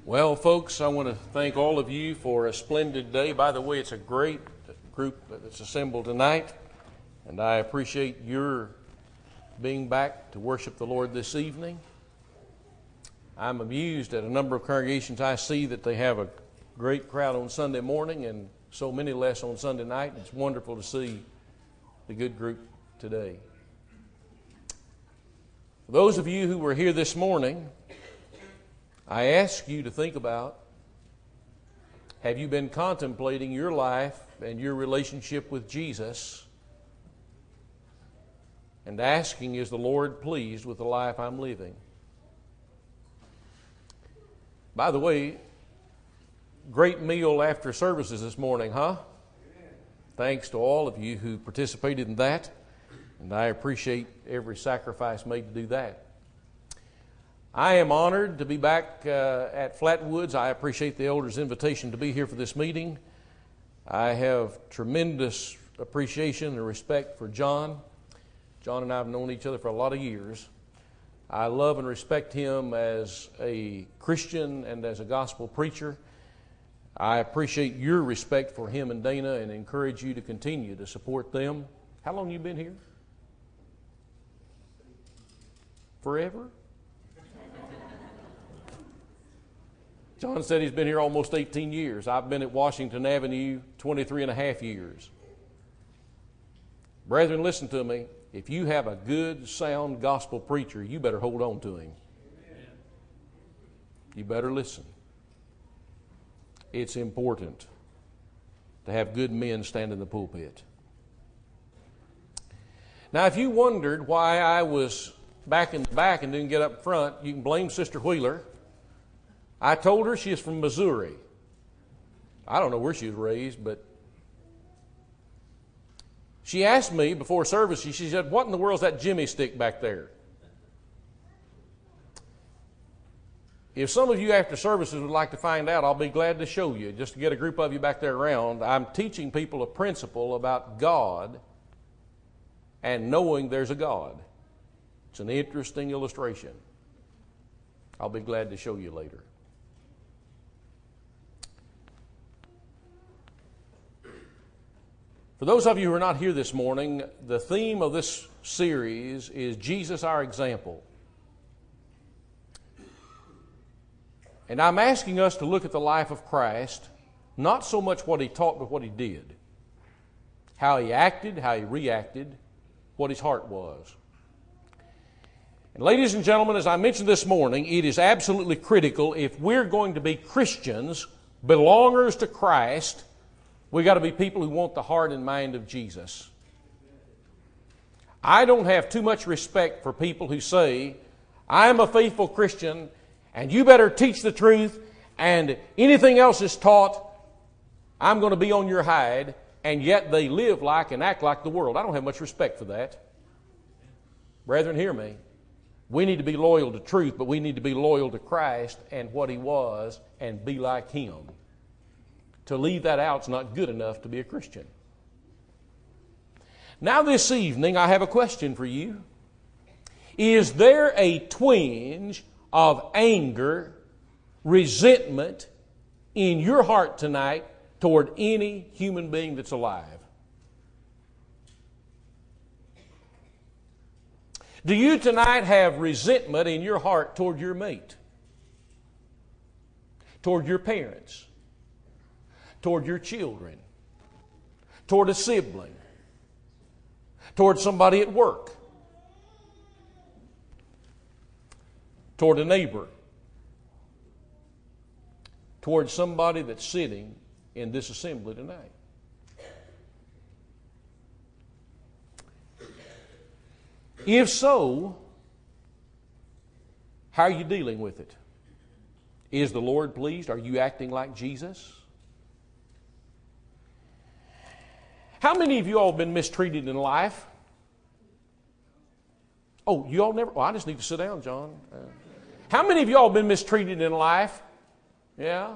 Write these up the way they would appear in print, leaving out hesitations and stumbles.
Well, folks, I want to thank all of you for a splendid day. By the way, it's a great group that's assembled tonight, and I appreciate your being back to worship the Lord this evening. I'm amused at a number of congregations I see that they have a great crowd on Sunday morning and so many less on Sunday night. It's wonderful to see the good group today. For those of you who were here this morning, I ask you to think about, have you been contemplating your life and your relationship with Jesus and asking, is the Lord pleased with the life I'm living? By the way, great meal after services this morning, huh? Thanks to all of you who participated in that, and I appreciate every sacrifice made to do that. I am honored to be back at Flatwoods. I appreciate the elders' invitation to be here for this meeting. I have tremendous appreciation and respect for John. John and I have known each other for a lot of years. I love and respect him as a Christian and as a gospel preacher. I appreciate your respect for him and Dana and encourage you to continue to support them. How long have you been here? Forever? John said he's been here almost 18 years. I've been at Washington Avenue 23 and a half years. Brethren, listen to me. If you have a good, sound gospel preacher, you better hold on to him. Amen. You better listen. It's important to have good men stand in the pulpit. Now, if you wondered why I was back in the back and didn't get up front, you can blame Sister Wheeler. I told her she is from Missouri. I don't know where she was raised, but she asked me before service, she said, what in the world is that Jimmy stick back there? If some of you after services would like to find out, I'll be glad to show you, just to get a group of you back there around. I'm teaching people a principle about God and knowing there's a God. It's an interesting illustration. I'll be glad to show you later. For those of you who are not here this morning, the theme of this series is Jesus, our example. And I'm asking us to look at the life of Christ, not so much what he taught, but what he did. How he acted, how he reacted, what his heart was. And ladies and gentlemen, as I mentioned this morning, it is absolutely critical if we're going to be Christians, belongers to Christ, we got to be people who want the heart and mind of Jesus. I don't have too much respect for people who say, I'm a faithful Christian and you better teach the truth and anything else is taught, I'm going to be on your hide, and yet they live like and act like the world. I don't have much respect for that. Brethren, hear me. We need to be loyal to truth, but we need to be loyal to Christ and what he was and be like him. To leave that out is not good enough to be a Christian. Now this evening, I have a question for you. Is there a twinge of anger, resentment in your heart tonight toward any human being that's alive? Do you tonight have resentment in your heart toward your mate? Toward your parents? Toward your children, toward a sibling, toward somebody at work, toward a neighbor, toward somebody that's sitting in this assembly tonight. If so, how are you dealing with it? Is the Lord pleased? Are you acting like Jesus? How many of you all have been mistreated in life? Oh, you all never? Well, I just need to sit down, John. How many of you all have been mistreated in life? Yeah.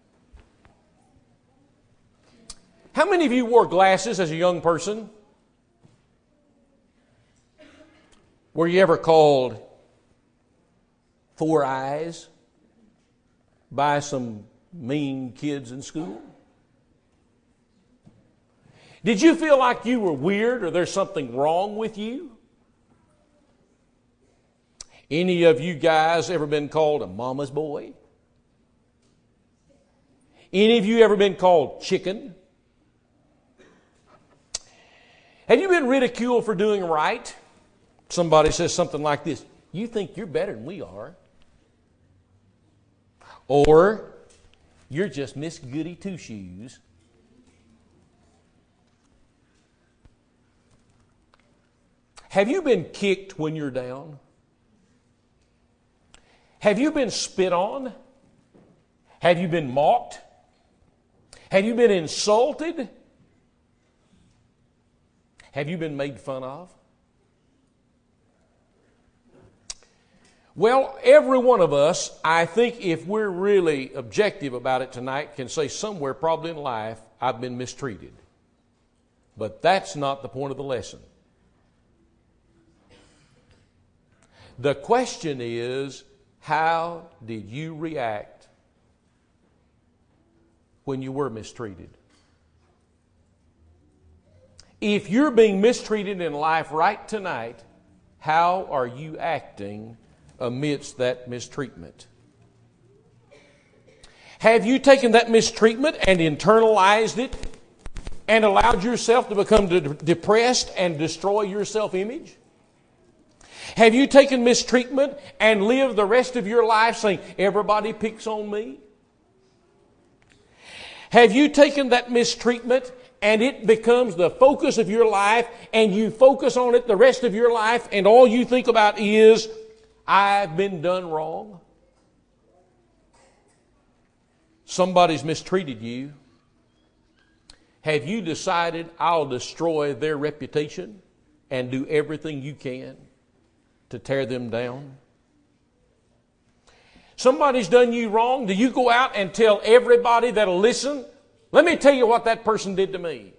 How many of you wore glasses as a young person? Were you ever called four eyes? by some mean kids in school? Did you feel like you were weird or there's something wrong with you? Any of you guys ever been called a mama's boy? Any of you ever been called chicken? Have you been ridiculed for doing right? Somebody says something like this: you think you're better than we are. Or, you're just Miss Goody Two-Shoes. Have you been kicked when you're down? Have you been spit on? Have you been mocked? Have you been insulted? Have you been made fun of? Well, every one of us, I think if we're really objective about it tonight, can say somewhere probably in life, I've been mistreated. But that's not the point of the lesson. The question is, how did you react when you were mistreated? If you're being mistreated in life right tonight, how are you acting amidst that mistreatment? Have you taken that mistreatment and internalized it and allowed yourself to become depressed and destroy your self-image? Have you taken mistreatment and lived the rest of your life saying, everybody picks on me? Have you taken that mistreatment and it becomes the focus of your life and you focus on it the rest of your life and all you think about is, I've been done wrong? Somebody's mistreated you. Have you decided, I'll destroy their reputation and do everything you can to tear them down? Somebody's done you wrong. Do you go out and tell everybody that'll listen, let me tell you what that person did to me?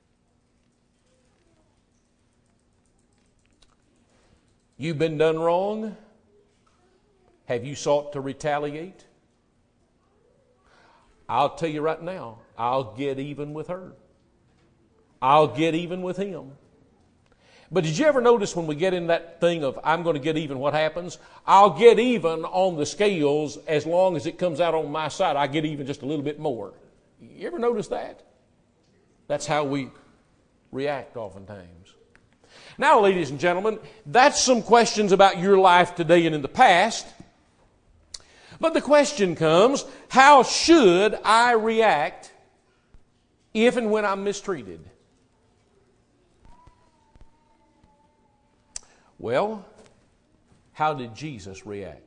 You've been done wrong. Have you sought to retaliate? I'll tell you right now, I'll get even with her. I'll get even with him. But did you ever notice when we get in that thing of I'm going to get even, what happens? I'll get even on the scales as long as it comes out on my side. I get even just a little bit more. You ever notice that? That's how we react oftentimes. Now, ladies and gentlemen, that's some questions about your life today and in the past. But the question comes, how should I react if and when I'm mistreated? Well, how did Jesus react?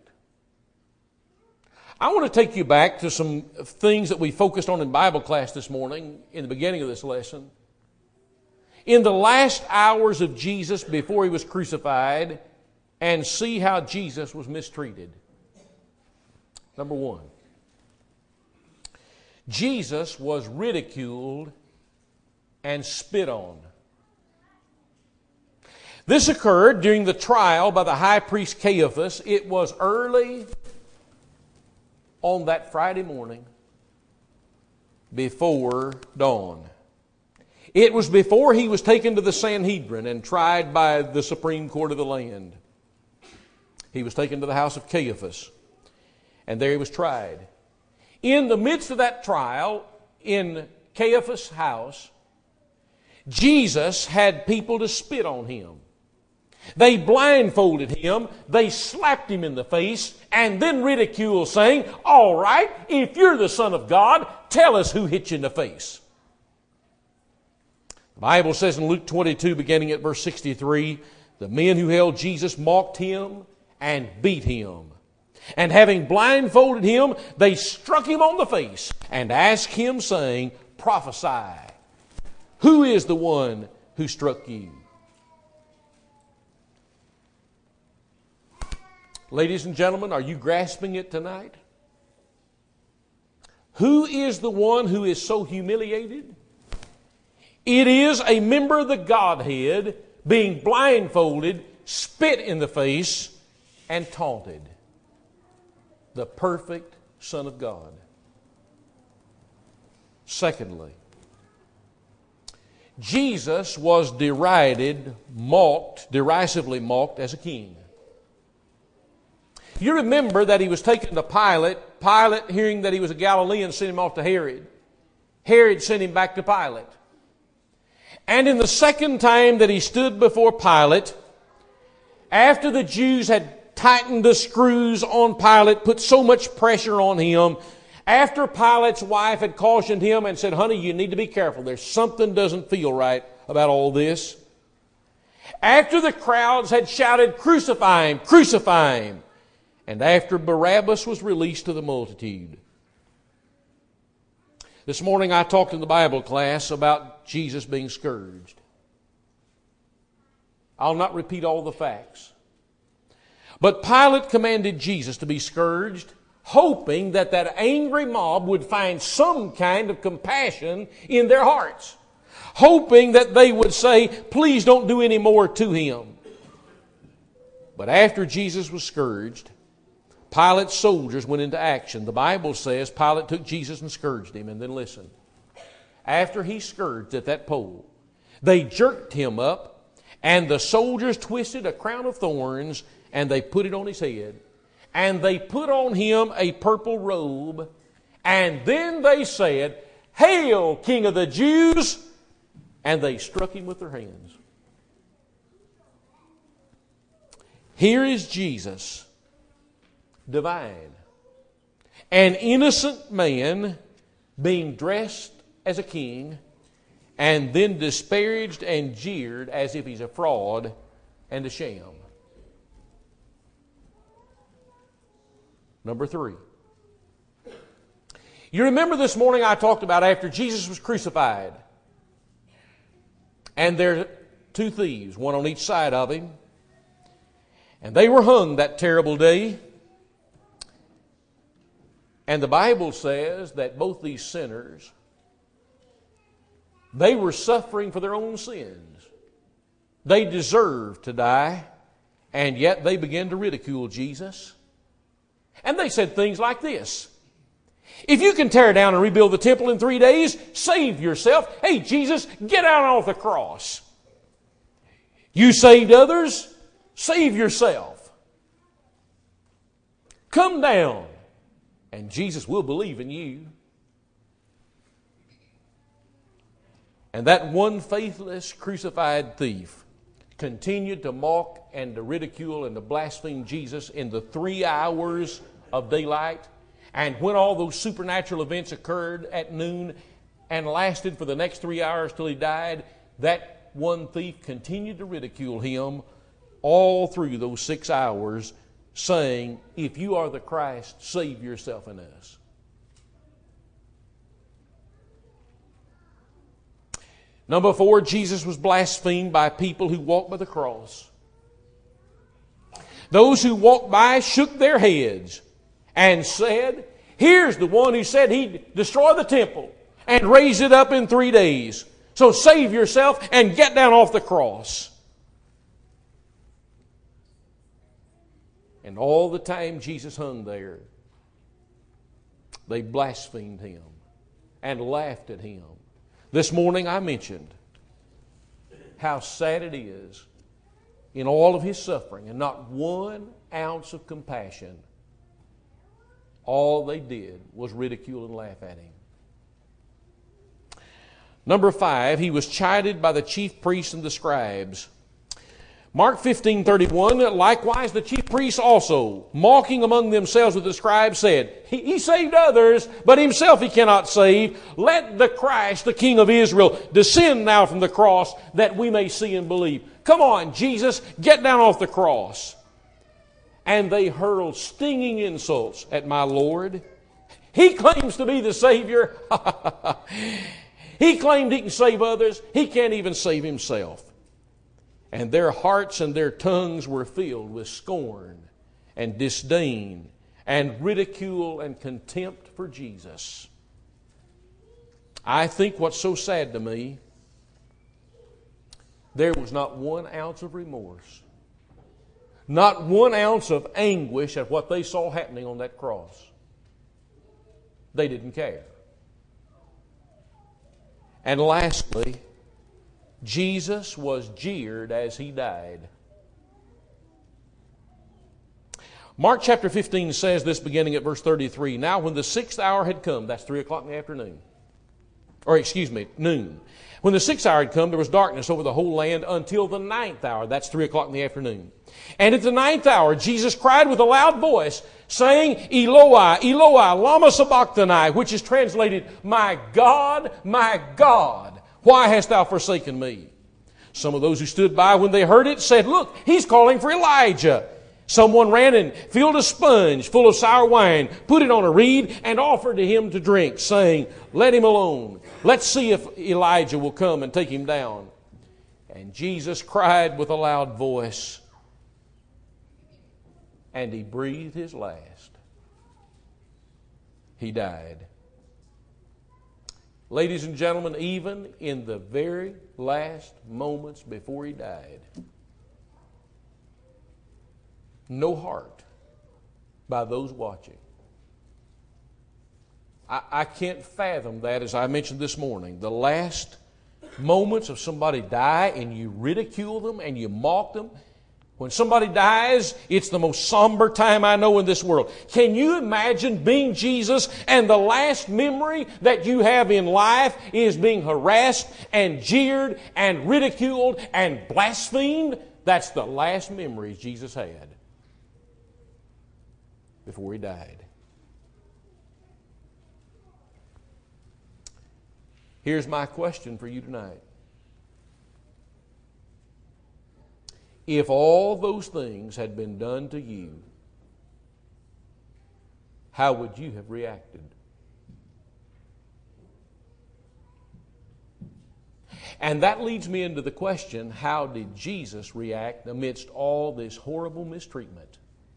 I want to take you back to some things that we focused on in Bible class this morning in the beginning of this lesson. In the last hours of Jesus before he was crucified, and see how Jesus was mistreated. Number one, Jesus was ridiculed and spit on. This occurred during the trial by the high priest Caiaphas. It was early on that Friday morning before dawn. It was before he was taken to the Sanhedrin and tried by the Supreme Court of the land. He was taken to the house of Caiaphas, and there he was tried. In the midst of that trial, in Caiaphas' house, Jesus had people to spit on him. They blindfolded him, they slapped him in the face, and then ridiculed, saying, all right, if you're the Son of God, tell us who hit you in the face. The Bible says in Luke 22, beginning at verse 63, the men who held Jesus mocked him and beat him. And having blindfolded him, they struck him on the face and asked him, saying, prophesy, who is the one who struck you? Ladies and gentlemen, are you grasping it tonight? Who is the one who is so humiliated? It is a member of the Godhead being blindfolded, spit in the face, and taunted. The perfect Son of God. Secondly, Jesus was derisively mocked as a king. You remember that he was taken to Pilate. Pilate, hearing that he was a Galilean, sent him off to Herod. Herod sent him back to Pilate. And in the second time that he stood before Pilate, after the Jews had tightened the screws on Pilate, put so much pressure on him, after Pilate's wife had cautioned him and said, honey, you need to be careful. There's something doesn't feel right about all this. After the crowds had shouted, crucify him, crucify him. And after Barabbas was released to the multitude. This morning I talked in the Bible class about Jesus being scourged. I'll not repeat all the facts. But Pilate commanded Jesus to be scourged, hoping that that angry mob would find some kind of compassion in their hearts. Hoping that they would say, please don't do any more to him. But after Jesus was scourged, Pilate's soldiers went into action. The Bible says Pilate took Jesus and scourged him. And then listen. After he scourged at that pole, they jerked him up, and the soldiers twisted a crown of thorns, and they put it on his head. And they put on him a purple robe. And then they said, Hail, King of the Jews! And they struck him with their hands. Here is Jesus, divine, an innocent man being dressed as a king, and then disparaged and jeered as if he's a fraud and a sham. Number 3. You remember this morning I talked about after Jesus was crucified, and there are 2 thieves, one on each side of him, and they were hung that terrible day. And the Bible says that both these sinners, they were suffering for their own sins. They deserved to die, and yet they began to ridicule Jesus. And they said things like this. If you can tear down and rebuild the temple in 3 days, save yourself. Hey, Jesus, get out off the cross. You saved others, save yourself. Come down, and Jesus will believe in you. And that one faithless crucified thief continued to mock and to ridicule and to blaspheme Jesus in the 3 hours of daylight. And when all those supernatural events occurred at noon and lasted for the next 3 hours till he died, that one thief continued to ridicule him all through those 6 hours, saying, if you are the Christ, save yourself and us. Number 4, Jesus was blasphemed by people who walked by the cross. Those who walked by shook their heads and said, here's the one who said he'd destroy the temple and raise it up in 3 days. So save yourself and get down off the cross. And all the time Jesus hung there, they blasphemed him and laughed at him. This morning I mentioned how sad it is in all of his suffering, and not 1 ounce of compassion. All they did was ridicule and laugh at him. Number 5, he was chided by the chief priests and the scribes. Mark 15:31, likewise the chief priests also, mocking among themselves with the scribes, said, He saved others, but himself he cannot save. Let the Christ, the King of Israel, descend now from the cross, that we may see and believe. Come on, Jesus, get down off the cross. And they hurled stinging insults at my Lord. He claims to be the Savior. He claimed he can save others. He can't even save himself. And their hearts and their tongues were filled with scorn and disdain and ridicule and contempt for Jesus. I think what's so sad to me, there was not 1 ounce of remorse, not 1 ounce of anguish at what they saw happening on that cross. They didn't care. And lastly, Jesus was jeered as He died. Mark chapter 15 says this, beginning at verse 33. Now when the 6th hour had come, that's 3 o'clock in the afternoon. Noon. When the 6th hour had come, there was darkness over the whole land until the 9th hour. That's 3 o'clock in the afternoon. And at the 9th hour, Jesus cried with a loud voice, saying, Eloi, Eloi, lama sabachthani, which is translated, my God, why hast thou forsaken me? Some of those who stood by when they heard it said, look, he's calling for Elijah. Someone ran and filled a sponge full of sour wine, put it on a reed, and offered to him to drink, saying, let him alone. Let's see if Elijah will come and take him down. And Jesus cried with a loud voice, and He breathed His last. He died. Ladies and gentlemen, even in the very last moments before He died, no heart by those watching. I can't fathom that, as I mentioned this morning. The last moments of somebody die and you ridicule them and you mock them. When somebody dies, it's the most somber time I know in this world. Can you imagine being Jesus and the last memory that you have in life is being harassed and jeered and ridiculed and blasphemed? That's the last memories Jesus had before He died. Here's my question for you tonight. If all those things had been done to you, how would you have reacted? And that leads me into the question, how did Jesus react amidst all this horrible mistreatment?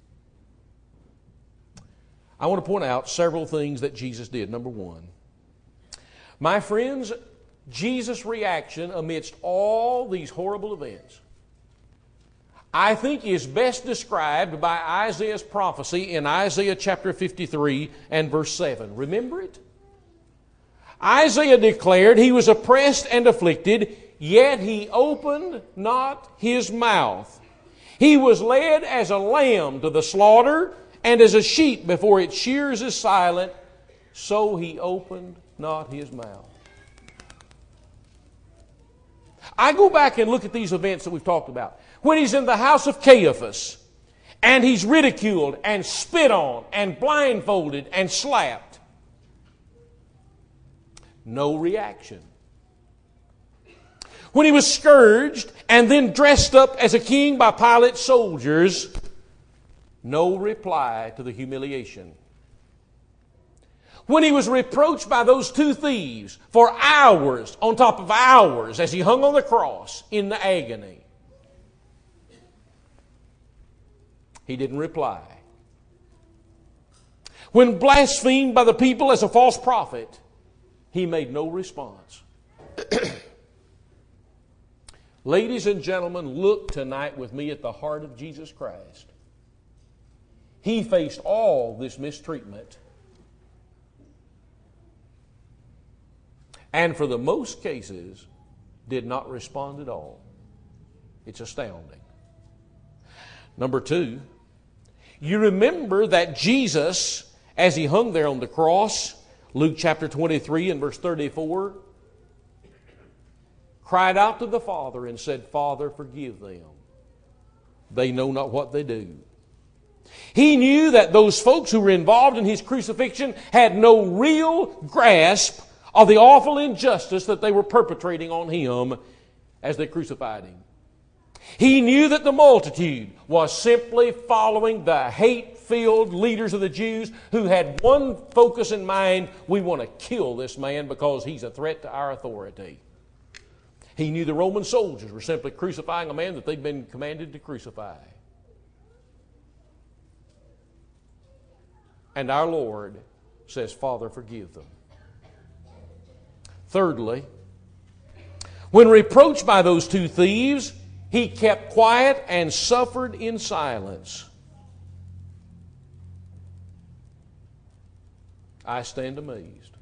I want to point out several things that Jesus did. Number one, my friends, Jesus' reaction amidst all these horrible events, I think, is best described by Isaiah's prophecy in Isaiah chapter 53 and verse 7. Remember it? Isaiah declared, He was oppressed and afflicted, yet He opened not His mouth. He was led as a lamb to the slaughter, and as a sheep before its shears is silent, so He opened not His mouth. I go back and look at these events that we've talked about. When He's in the house of Caiaphas, and He's ridiculed and spit on and blindfolded and slapped. No reaction. When He was scourged and then dressed up as a king by Pilate's soldiers, no reply to the humiliation. When He was reproached by those two thieves for hours on top of hours as He hung on the cross in the agony, He didn't reply. When blasphemed by the people as a false prophet, He made no response. Ladies and gentlemen, look tonight with me at the heart of Jesus Christ. He faced all this mistreatment, and for the most cases, did not respond at all. It's astounding. Number two, you remember that Jesus, as He hung there on the cross, Luke chapter 23 and verse 34, cried out to the Father and said, Father, forgive them. They know not what they do. He knew that those folks who were involved in His crucifixion had no real grasp of the awful injustice that they were perpetrating on Him as they crucified Him. He knew that the multitude was simply following the hate-filled leaders of the Jews who had one focus in mind: we want to kill this man because he's a threat to our authority. He knew the Roman soldiers were simply crucifying a man that they'd been commanded to crucify. And our Lord says, Father, forgive them. Thirdly, when reproached by those two thieves, He kept quiet and suffered in silence. I stand amazed.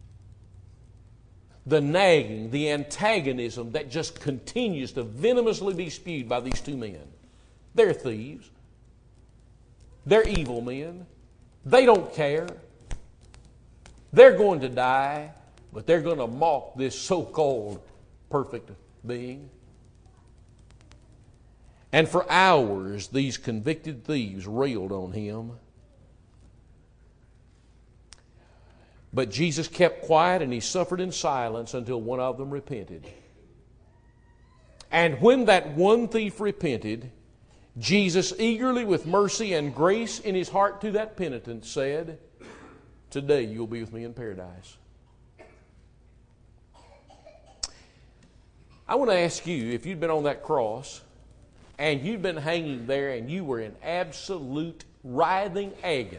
The nagging, the antagonism that just continues to venomously be spewed by these two men. They're thieves. They're evil men. They don't care. They're going to die, but they're going to mock this so-called perfect being. And for hours, these convicted thieves railed on him. But Jesus kept quiet and he suffered in silence until one of them repented. And when that one thief repented, Jesus, eagerly with mercy and grace in his heart to that penitent, said, "Today you'll be with me in paradise." I want to ask you, if you'd been on that cross and you'd been hanging there and you were in absolute writhing agony,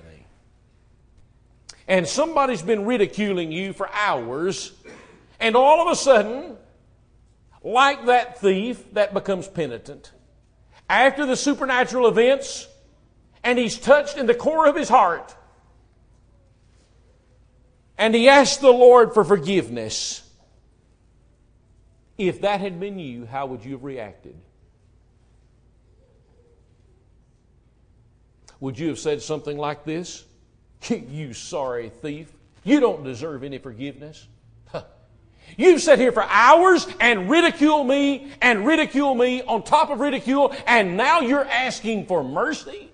and somebody's been ridiculing you for hours, and all of a sudden, like that thief that becomes penitent, after the supernatural events, and he's touched in the core of his heart, and he asked the Lord for forgiveness. If that had been you, how would you have reacted? Would you have said something like this? "You sorry thief, you don't deserve any forgiveness. You've sat here for hours and ridiculed me on top of ridicule, and now you're asking for mercy?"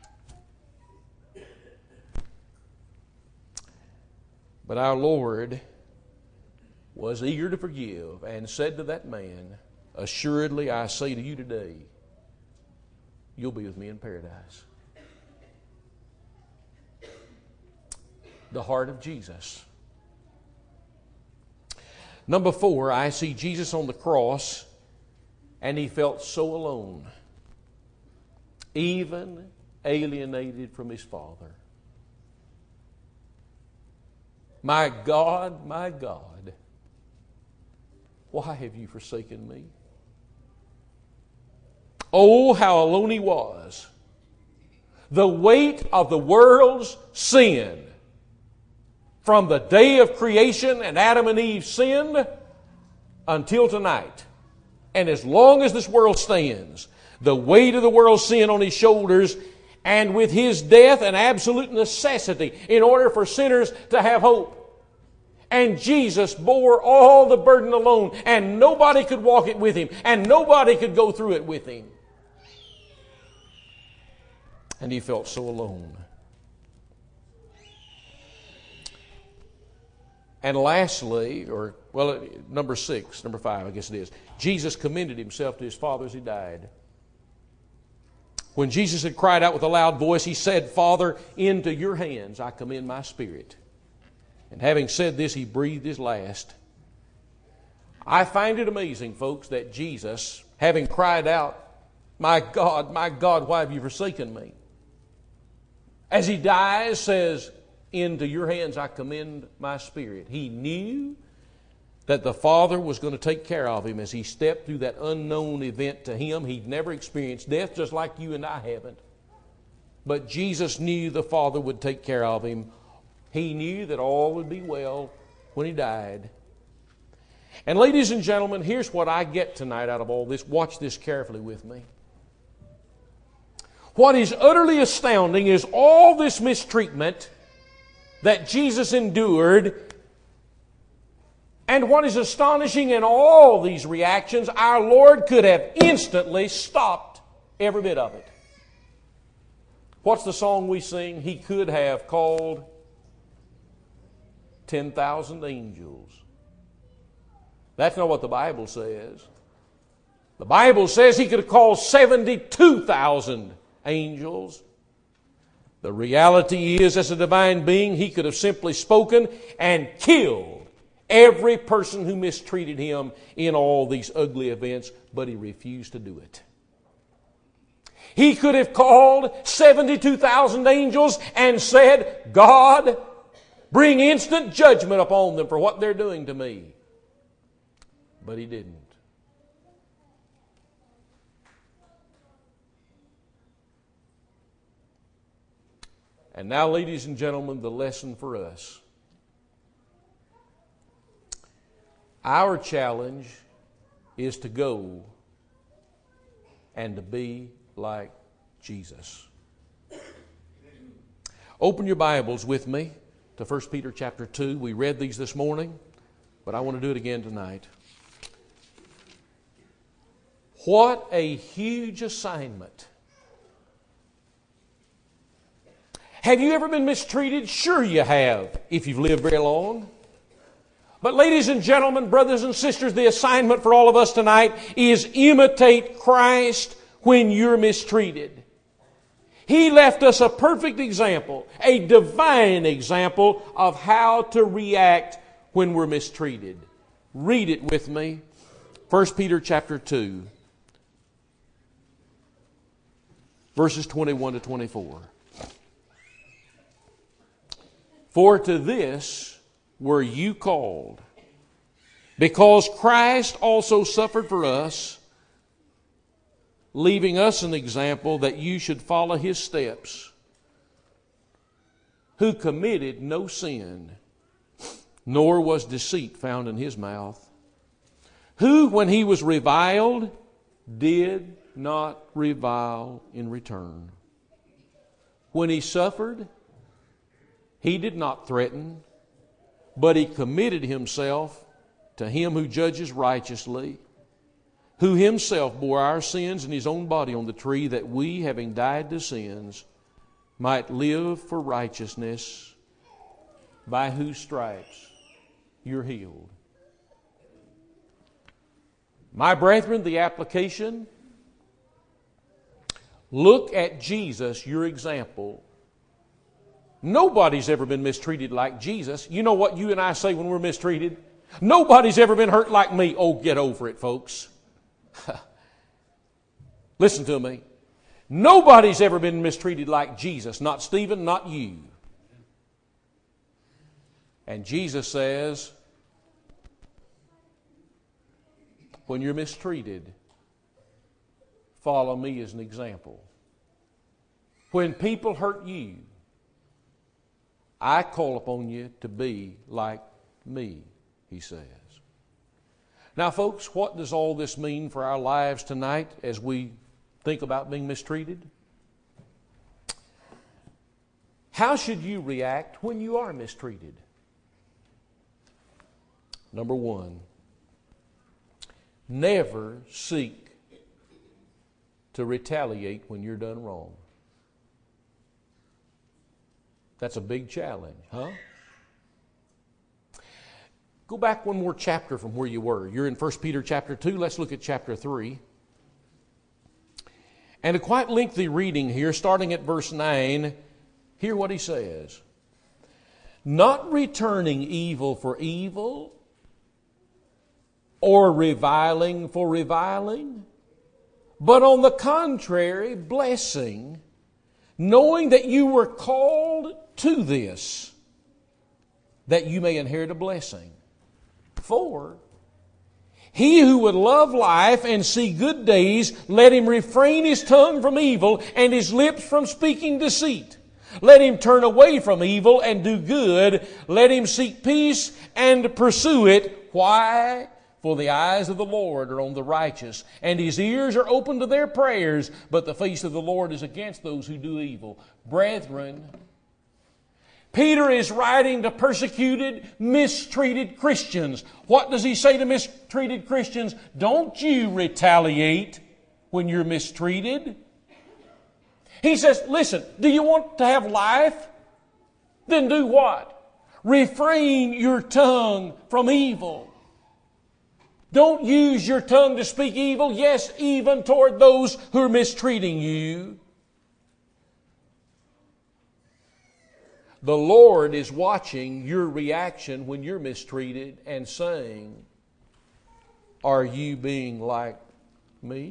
But our Lord was eager to forgive and said to that man, "Assuredly I say to you today, you'll be with me in paradise." The heart of Jesus. Number 4, I see Jesus on the cross and he felt so alone, even alienated from his Father. My God, why have you forsaken me?" Oh, how alone he was. The weight of the world's sin, from the day of creation and Adam and Eve sinned until tonight. And as long as this world stands, the weight of the world's sin on his shoulders, and with his death an absolute necessity in order for sinners to have hope. And Jesus bore all the burden alone, and nobody could walk it with him, and nobody could go through it with him. And he felt so alone. And lastly, number 5, I guess it is, Jesus commended himself to his Father as he died. When Jesus had cried out with a loud voice, he said, "Father, into your hands I commend my spirit." And having said this, he breathed his last. I find it amazing, folks, that Jesus, having cried out, my God, why have you forsaken me?" as he dies, says, "Into your hands I commend my spirit." He knew that the Father was going to take care of him as he stepped through that unknown event to him. He'd never experienced death, just like you and I haven't. But Jesus knew the Father would take care of him. He knew that all would be well when he died. And ladies and gentlemen, here's what I get tonight out of all this. Watch this carefully with me. What is utterly astounding is all this mistreatment that Jesus endured. And what is astonishing in all these reactions, our Lord could have instantly stopped every bit of it. What's the song we sing? He could have called 10,000 angels. That's not what the Bible says. The Bible says he could have called 72,000 angels. The reality is, as a divine being, he could have simply spoken and killed every person who mistreated him in all these ugly events, but he refused to do it. He could have called 72,000 angels and said, "God, bring instant judgment upon them for what they're doing to me." But he didn't. And now, ladies and gentlemen, the lesson for us. Our challenge is to go and to be like Jesus. Open your Bibles with me to 1 Peter chapter 2. We read these this morning, but I want to do it again tonight. What a huge assignment. Have you ever been mistreated? Sure you have, if you've lived very long. But ladies and gentlemen, brothers and sisters, the assignment for all of us tonight is imitate Christ when you're mistreated. He left us a perfect example, a divine example of how to react when we're mistreated. Read it with me. 1 Peter chapter 2, verses 21 to 24. For to this were you called, because Christ also suffered for us, leaving us an example that you should follow His steps, who committed no sin, nor was deceit found in His mouth, who, when He was reviled, did not revile in return. When He suffered, He did not threaten, but He committed Himself to Him who judges righteously, who Himself bore our sins in His own body on the tree, that we, having died to sins, might live for righteousness, by whose stripes you're healed. My brethren, the application: look at Jesus, your example. Nobody's ever been mistreated like Jesus. You know what you and I say when we're mistreated? Nobody's ever been hurt like me. Oh, get over it, folks. Listen to me. Nobody's ever been mistreated like Jesus. Not Stephen, not you. And Jesus says, when you're mistreated, follow me as an example. When people hurt you, I call upon you to be like me, He says. Now, folks, what does all this mean for our lives tonight as we think about being mistreated? How should you react when you are mistreated? Number one, never seek to retaliate when you're done wrong. That's a big challenge, huh? Go back one more chapter from where you were. You're in 1 Peter chapter 2. Let's look at chapter 3. And a quite lengthy reading here, starting at verse 9. Hear what he says. Not returning evil for evil, or reviling for reviling, but on the contrary, blessing, knowing that you were called to this, that you may inherit a blessing. For he who would love life and see good days, let him refrain his tongue from evil and his lips from speaking deceit. Let him turn away from evil and do good. Let him seek peace and pursue it. Why? For the eyes of the Lord are on the righteous, and His ears are open to their prayers, but the face of the Lord is against those who do evil. Brethren, Peter is writing to persecuted, mistreated Christians. What does he say to mistreated Christians? Don't you retaliate when you're mistreated. He says, listen, do you want to have life? Then do what? Refrain your tongue from evil. Don't use your tongue to speak evil, yes, even toward those who are mistreating you. The Lord is watching your reaction when you're mistreated and saying, are you being like me?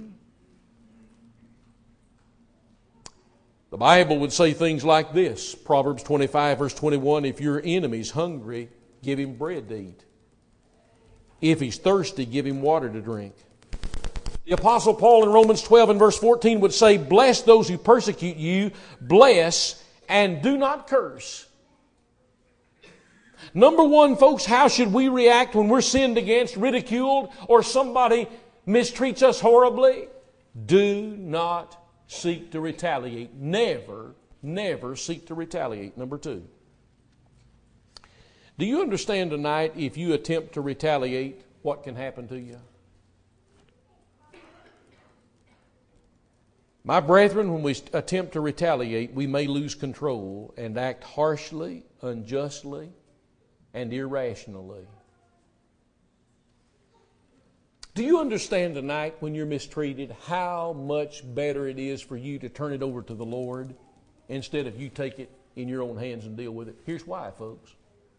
The Bible would say things like this. Proverbs 25 verse 21, if your enemy's hungry, give him bread to eat. If he's thirsty, give him water to drink. The Apostle Paul in Romans 12 and verse 14 would say, bless those who persecute you, bless and do not curse. Number one, folks, how should we react when we're sinned against, ridiculed, or somebody mistreats us horribly? Do not seek to retaliate. Never, never seek to retaliate. Number two. Do you understand tonight, if you attempt to retaliate, what can happen to you? My brethren, when we attempt to retaliate, we may lose control and act harshly, unjustly, and irrationally. Do you understand tonight, when you're mistreated, how much better it is for you to turn it over to the Lord instead of you take it in your own hands and deal with it? Here's why, folks.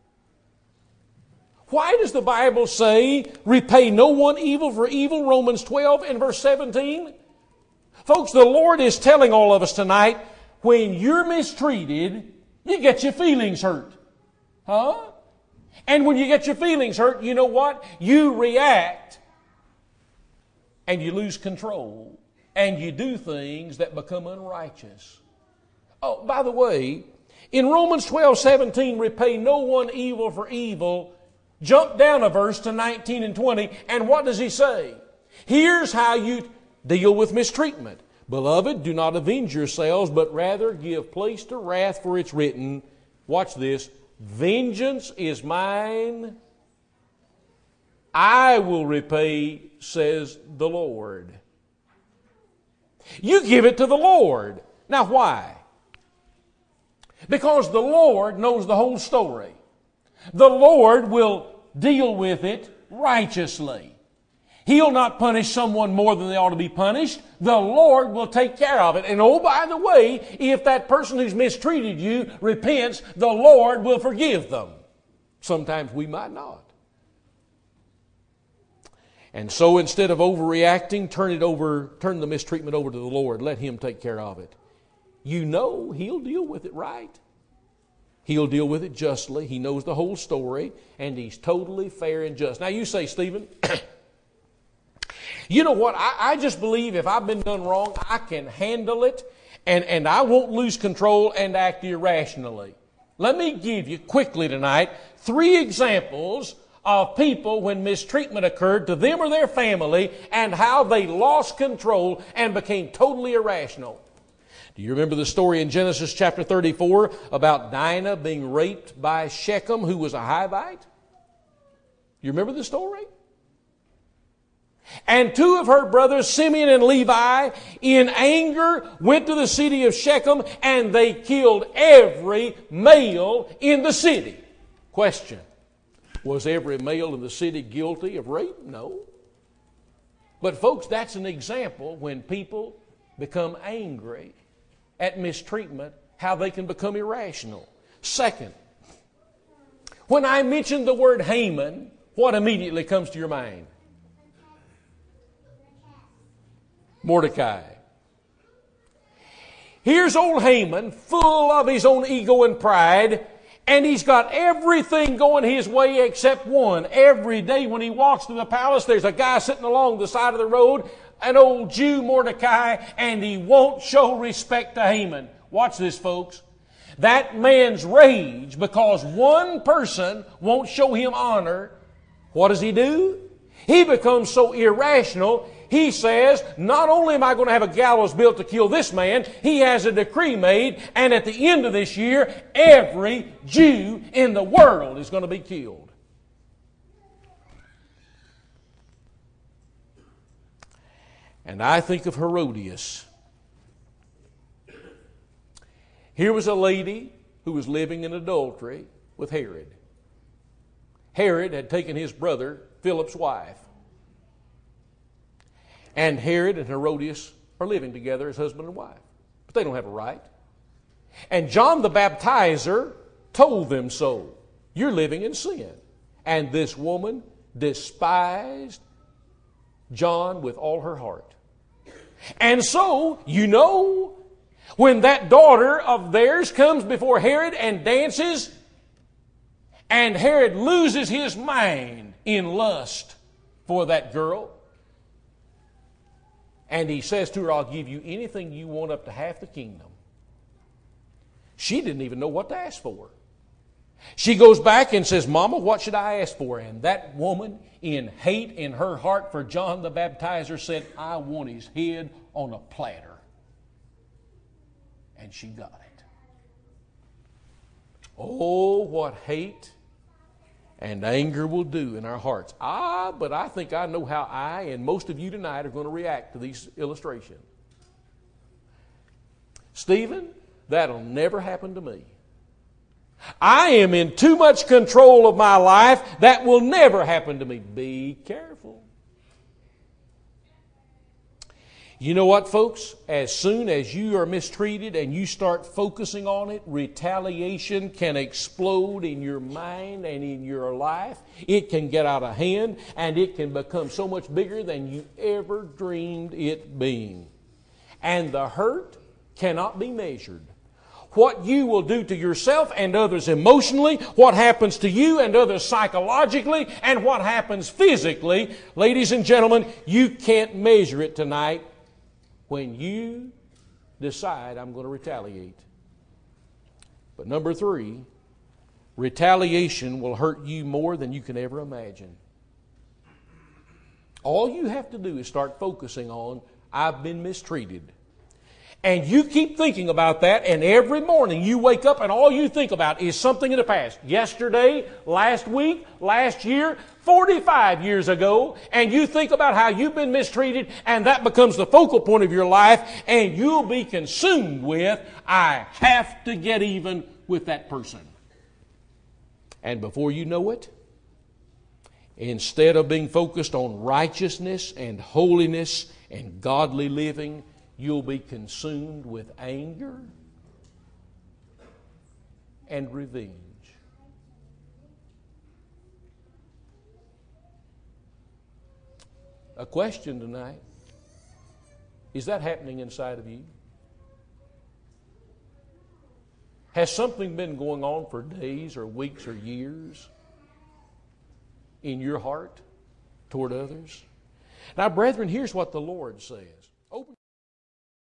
Why does the Bible say, repay no one evil for evil, Romans 12 and verse 17? Folks, the Lord is telling all of us tonight, when you're mistreated, you get your feelings hurt. Huh? And when you get your feelings hurt, you know what? You react and you lose control and you do things that become unrighteous. Oh, by the way, in Romans 12:17, repay no one evil for evil. Jump down a verse to 19 and 20, and what does he say? Here's how you deal with mistreatment. Beloved, do not avenge yourselves, but rather give place to wrath, for it's written, watch this, vengeance is mine, I will repay, says the Lord. You give it to the Lord. Now why? Because the Lord knows the whole story. The Lord will deal with it righteously. He'll not punish someone more than they ought to be punished. The Lord will take care of it. And oh, by the way, if that person who's mistreated you repents, the Lord will forgive them. Sometimes we might not. And so instead of overreacting, turn the mistreatment over to the Lord. Let Him take care of it. You know He'll deal with it right. He'll deal with it justly. He knows the whole story, and He's totally fair and just. Now you say, Stephen, you know what? I just believe if I've been done wrong, I can handle it, and I won't lose control and act irrationally. Let me give you quickly tonight 3 examples of people when mistreatment occurred to them or their family and how they lost control and became totally irrational. Do you remember the story in Genesis chapter 34 about Dinah being raped by Shechem, who was a Hivite? You remember the story? And 2 of her brothers, Simeon and Levi, in anger went to the city of Shechem and they killed every male in the city. Question: was every male in the city guilty of rape? No. But folks, that's an example when people become angry at mistreatment, how they can become irrational. Second, when I mention the word Haman, what immediately comes to your mind? Mordecai. Here's old Haman, full of his own ego and pride, and he's got everything going his way except one. Every day when he walks to the palace, there's a guy sitting along the side of the road, an old Jew, Mordecai, and he won't show respect to Haman. Watch this, folks. That man's rage because one person won't show him honor, what does he do? He becomes so irrational, he says, not only am I going to have a gallows built to kill this man, he has a decree made, and at the end of this year, every Jew in the world is going to be killed. And I think of Herodias. Here was a lady who was living in adultery with Herod. Herod had taken his brother Philip's wife. And Herod and Herodias are living together as husband and wife. But they don't have a right. And John the Baptizer told them so. You're living in sin. And this woman despised John with all her heart. And so, you know, when that daughter of theirs comes before Herod and dances, and Herod loses his mind in lust for that girl, and he says to her, I'll give you anything you want up to half the kingdom. She didn't even know what to ask for. She goes back and says, Mama, what should I ask for? And that woman, in hate in her heart for John the Baptizer, said, I want his head on a platter. And she got it. Oh, what hate and anger will do in our hearts. But I think I know how I and most of you tonight are going to react to these illustrations. Stephen, that'll never happen to me. I am in too much control of my life. That will never happen to me. Be careful. You know what, folks? As soon as you are mistreated and you start focusing on it, retaliation can explode in your mind and in your life. It can get out of hand, and it can become so much bigger than you ever dreamed it being. And the hurt cannot be measured. What you will do to yourself and others emotionally, what happens to you and others psychologically, and what happens physically, ladies and gentlemen, you can't measure it tonight when you decide I'm going to retaliate. But number 3, retaliation will hurt you more than you can ever imagine. All you have to do is start focusing on, I've been mistreated. And you keep thinking about that, and every morning you wake up and all you think about is something in the past. Yesterday, last week, last year, 45 years ago, and you think about how you've been mistreated, and that becomes the focal point of your life, and you'll be consumed with, I have to get even with that person. And before you know it, instead of being focused on righteousness and holiness and godly living, you'll be consumed with anger and revenge. A question tonight. Is that happening inside of you? Has something been going on for days or weeks or years in your heart toward others? Now, brethren, here's what the Lord says. Open